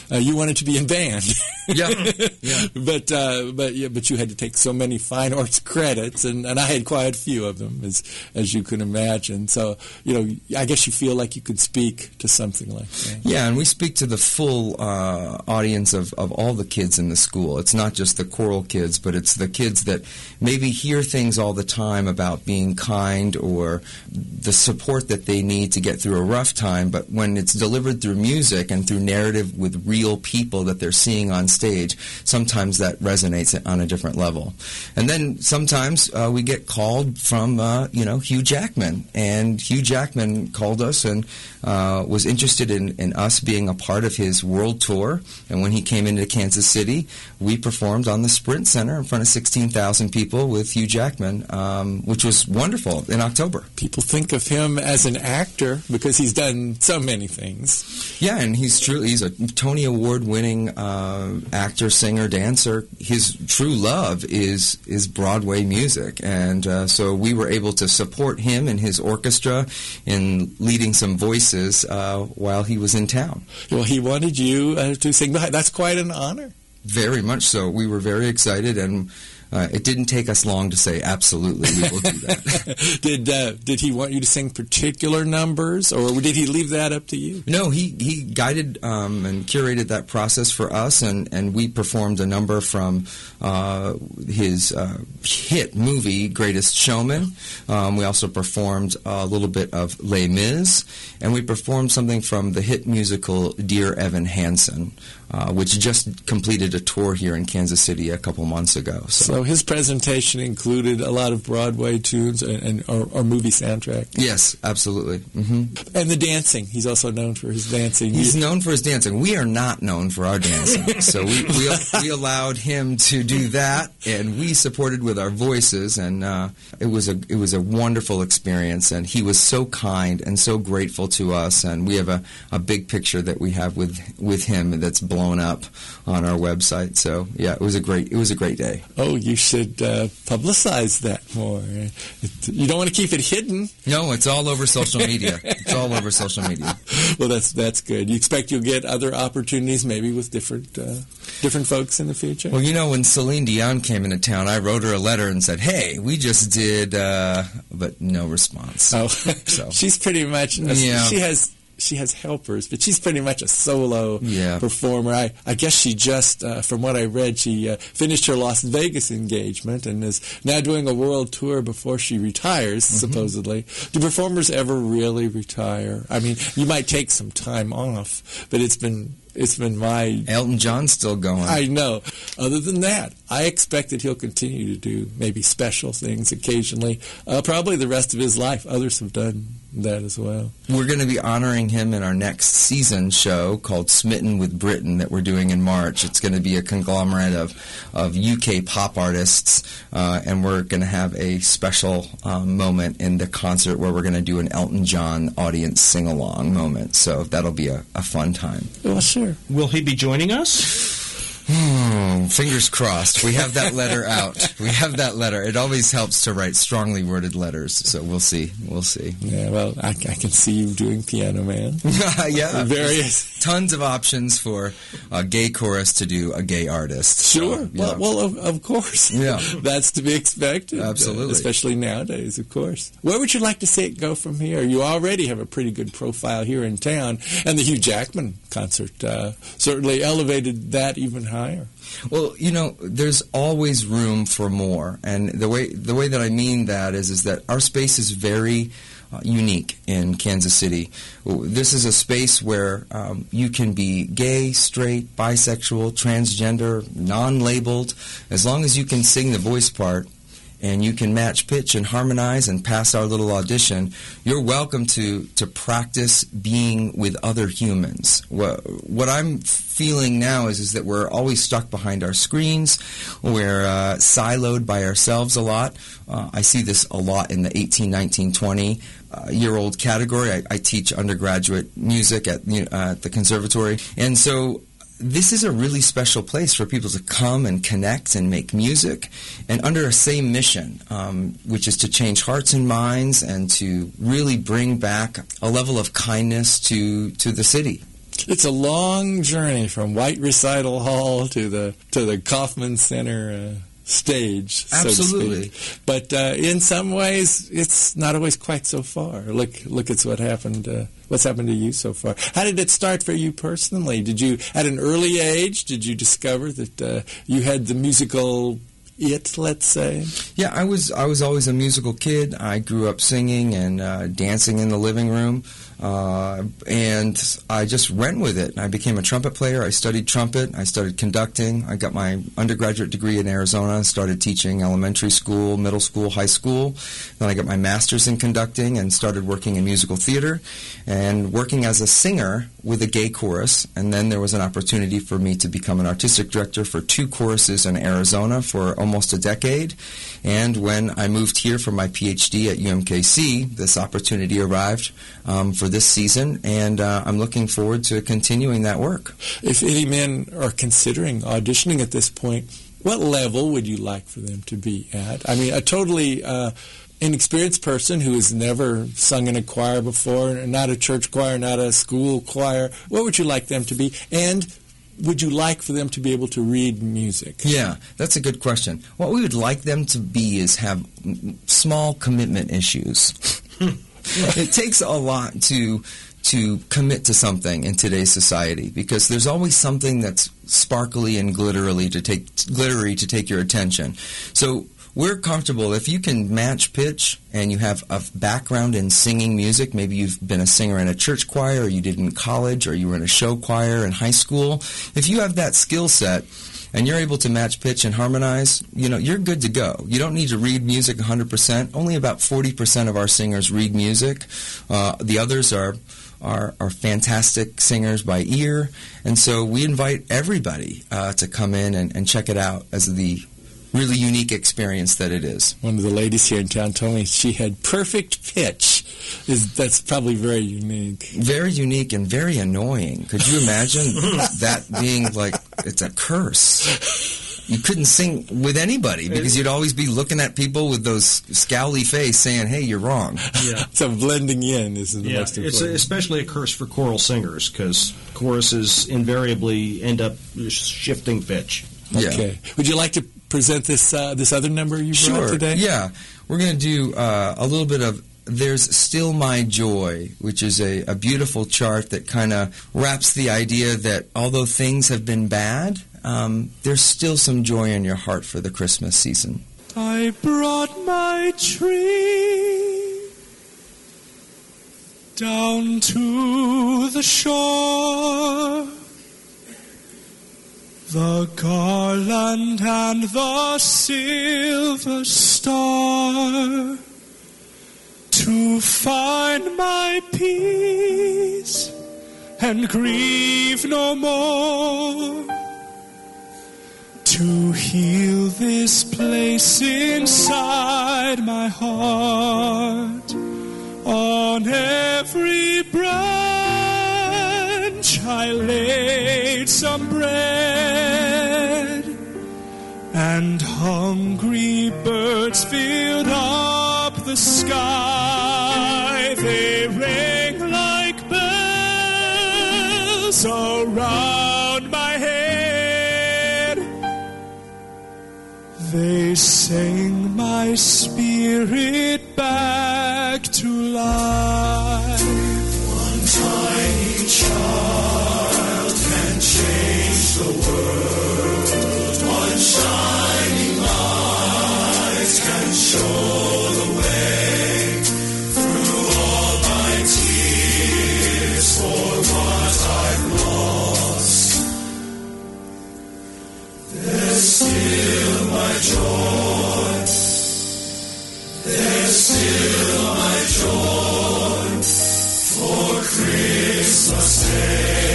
You wanted to be in band. Yeah. But you had to take so many fine arts credits, and I had quite a few of them, as you can imagine. So, I guess you feel like you could speak to something like that. Yeah, and we speak to the full audience of all the kids in the school. It's not just the choral kids, but it's the kids that maybe hear things all the time about being kind or the support that they need to get through a rough time, but when it's delivered through music and through narrative with real people that they're seeing on stage, sometimes that resonates on a different level. And then sometimes we get called from, Hugh Jackman, and Hugh Jackman called us and was interested in us being a part of his world tour. And when he came into Kansas City, we performed on the Sprint Center in front of 16,000 people with Hugh Jackman, which was wonderful in October. People think of him as an actor because he's done so many things. Yeah, and he's a Tony Award-winning actor, singer, dancer. His true love is Broadway music, and so we were able to support him and his orchestra in leading some voices while he was in town. Well, he wanted you to sing behind. That's quite an honor. Very much so. We were very excited, and it didn't take us long to say, absolutely, we will do that. Did he want you to sing particular numbers, or did he leave that up to you? No, he guided and curated that process for us, and we performed a number from his hit movie, Greatest Showman. We also performed a little bit of Les Mis, and we performed something from the hit musical Dear Evan Hansen, which just completed a tour here in Kansas City a couple months ago. So his presentation included a lot of Broadway tunes or movie soundtrack. Yes, absolutely. Mm-hmm. And the dancing. He's also known for his dancing. He's known for his dancing. We are not known for our dancing. So we allowed him to do that, and we supported with our voices, and it was a wonderful experience, and he was so kind and so grateful to us, and we have a big picture that we have with him that's blown up on our website. So yeah, it was a great day. Oh, you should publicize that more. You don't want to keep it hidden. No, it's all over social media. It's all over social media. Well, that's good. You expect you'll get other opportunities, maybe with different folks in the future? Well, when Celine Dion came into town, I wrote her a letter and said, "Hey, we just did," but no response. Oh, so she's pretty much. She has helpers, but she's pretty much a solo performer. I guess she just, from what I read, she finished her Las Vegas engagement and is now doing a world tour before she retires, supposedly. Do performers ever really retire? I mean, you might take some time off, but it's been my... Elton John's still going. I know. Other than that, I expect that he'll continue to do maybe special things occasionally, probably the rest of his life. Others have done that as well. We're going to be honoring him in our next season show called Smitten with Britain that we're doing in March. It's going to be a conglomerate of UK pop artists, and we're going to have a special moment in the concert where we're going to do an Elton John audience sing-along moment. So that'll be a fun time. Well, sure. Will he be joining us? Fingers crossed. We have that letter out. We have that letter. It always helps to write strongly worded letters, so we'll see. We'll see. Yeah, well, I can see you doing Piano Man. Yeah. Various. Tons of options for a gay chorus to do a gay artist. Sure. So, yeah. Well, of course. Yeah. That's to be expected. Absolutely. Especially nowadays, of course. Where would you like to see it go from here? You already have a pretty good profile here in town, and the Hugh Jackman concert certainly elevated that even higher. Well, there's always room for more, and the way that I mean that is that our space is very unique in Kansas City. This is a space where you can be gay, straight, bisexual, transgender, non-labeled, as long as you can sing the voice part and you can match pitch and harmonize and pass our little audition. You're welcome to practice being with other humans. What I'm feeling now is that we're always stuck behind our screens. We're siloed by ourselves a lot. I see this a lot in the 18, 19, 20-year-old category. I teach undergraduate music at the conservatory. And so this is a really special place for people to come and connect and make music, and under a same mission, which is to change hearts and minds and to really bring back a level of kindness to the city. It's a long journey from White Recital Hall to the Kaufman Center stage, Absolutely. so to speak. But in some ways, it's not always quite so far. Look at what happened. What's happened to you so far? How did it start for you personally? Did you, at an early age, did you discover that you had the musical let's say? Yeah, I was always a musical kid. I grew up singing and dancing in the living room, and I just went with it. I became a trumpet player. I studied trumpet. I started conducting. I got my undergraduate degree in Arizona, started teaching elementary school, middle school, high school. Then I got my master's in conducting and started working in musical theater and working as a singer with a gay chorus. And then there was an opportunity for me to become an artistic director for 2 choruses in Arizona for almost a decade. And when I moved here for my PhD at UMKC, this opportunity arrived for this season, and I'm looking forward to continuing that work. If any men are considering auditioning at this point, what level would you like for them to be at? I mean, a totally inexperienced person who has never sung in a choir before, not a church choir, not a school choir, what would you like them to be? And would you like for them to be able to read music? Yeah, that's a good question. What we would like them to be is have small commitment issues. It takes a lot to commit to something in today's society because there's always something that's sparkly and glittery to take your attention. So we're comfortable if you can match pitch and you have a background in singing music. Maybe you've been a singer in a church choir, or you did in college, or you were in a show choir in high school. If you have that skill set and you're able to match pitch and harmonize, you're good to go. You don't need to read music 100%. Only about 40% of our singers read music. The others are fantastic singers by ear. And so we invite everybody to come in and check it out as the really unique experience that it is. One of the ladies here in town told me she had perfect pitch. That's probably very unique. Very unique and very annoying. Could you imagine that being like, it's a curse? You couldn't sing with anybody because you'd always be looking at people with those scowly face saying, hey, you're wrong. Yeah. So blending in is the most important. It's especially a curse for choral singers because choruses invariably end up shifting pitch. Okay. Yeah. Would you like to present this other number you brought today? Yeah. We're going to do a little bit of There's Still My Joy, which is a beautiful chart that kind of wraps the idea that although things have been bad, there's still some joy in your heart for the Christmas season. I brought my tree down to the shore, the garland and the silver star, to find my peace and grieve no more, to heal this place inside my heart. On every branch I laid some bread, and hungry birds filled up the sky. They rang like bells around my head. They sang my spirit back to life. One tiny child can change the world. One shining light can show the way through all my tears for what I've lost. There's still my joy. There's still my joy for Christmas Day.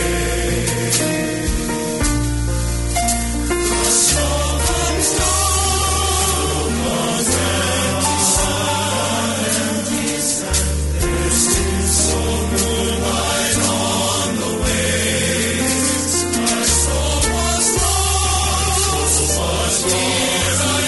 The snow comes down, there's still some moonlight on the waves. My soul was lost, but here I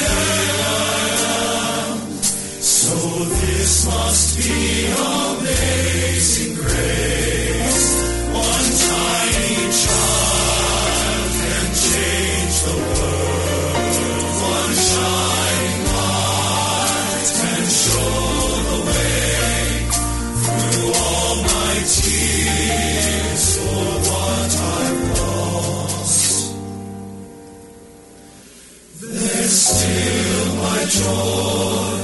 still my joy.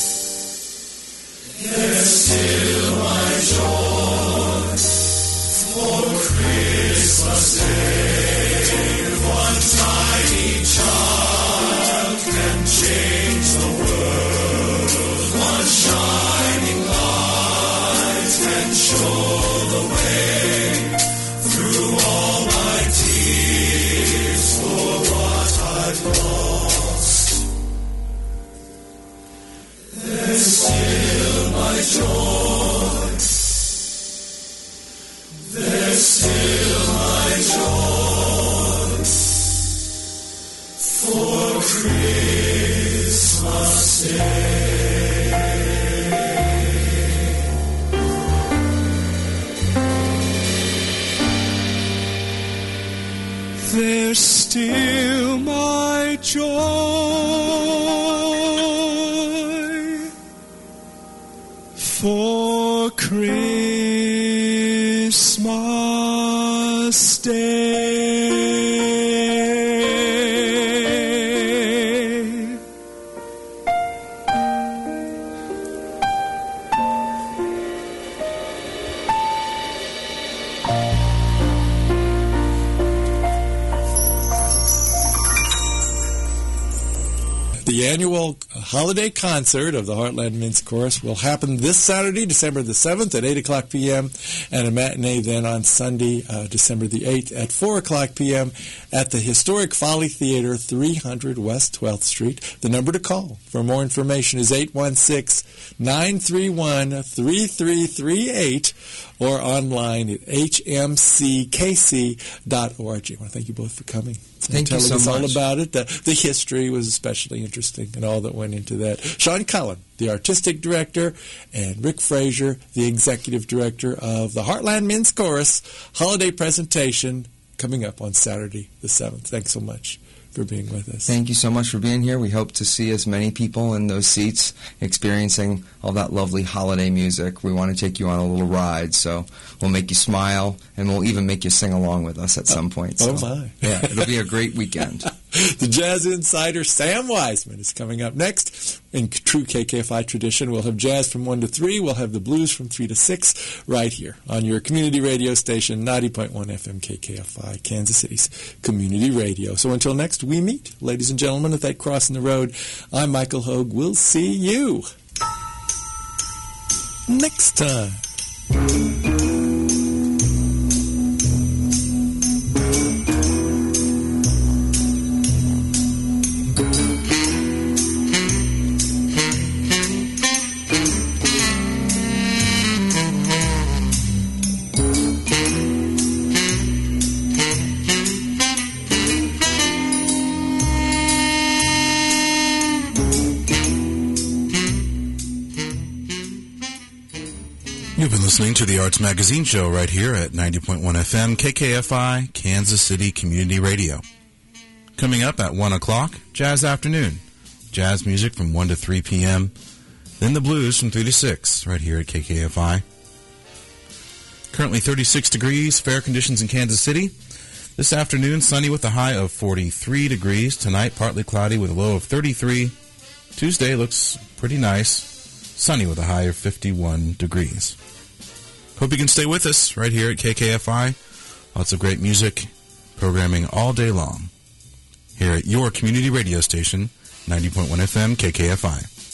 There's still my joy for Christmas Day. One tiny child can change the world. One shining light can show the way through all my tears for what I've lost. There's still my joy. There's still my joy for Christmas Day. There's still my joy for Christmas Day. The annual holiday concert of the Heartland Men's Chorus will happen this Saturday, December the 7th at 8 o'clock p.m. and a matinee then on Sunday, December the 8th at 4 o'clock p.m. at the historic Folly Theater, 300 West 12th Street. The number to call for more information is 816-931-3338 or online at hmckc.org. I want to thank you both for coming. Thank you so much. Telling us all about it. The history was especially interesting and all that went into that. Sean Cullen, the artistic director, and Rick Frazier, the executive director of the Heartland Men's Chorus holiday presentation coming up on Saturday the 7th. Thanks so much for being with us. Thank you so much for being here. We hope to see as many people in those seats experiencing all that lovely holiday music. We want to take you on a little ride, so we'll make you smile, and we'll even make you sing along with us at some point. So, oh, my. Yeah, it'll be a great weekend. The jazz insider Sam Wiseman is coming up next. In true KKFI tradition, we'll have jazz from 1 to 3. We'll have the blues from 3 to 6 right here on your community radio station, 90.1 FM KKFI, Kansas City's community radio. So until next we meet, ladies and gentlemen, at that crossing the road, I'm Michael Hogue. We'll see you next time. You've been listening to the Arts Magazine Show right here at 90.1 FM, KKFI, Kansas City Community Radio. Coming up at 1 o'clock, Jazz Afternoon. Jazz music from 1 to 3 p.m. Then the blues from 3 to 6 right here at KKFI. Currently 36 degrees, fair conditions in Kansas City. This afternoon, sunny with a high of 43 degrees. Tonight, partly cloudy with a low of 33. Tuesday looks pretty nice. Sunny with a high of 51 degrees. Hope you can stay with us right here at KKFI. Lots of great music, programming all day long. Here at your community radio station, 90.1 FM KKFI.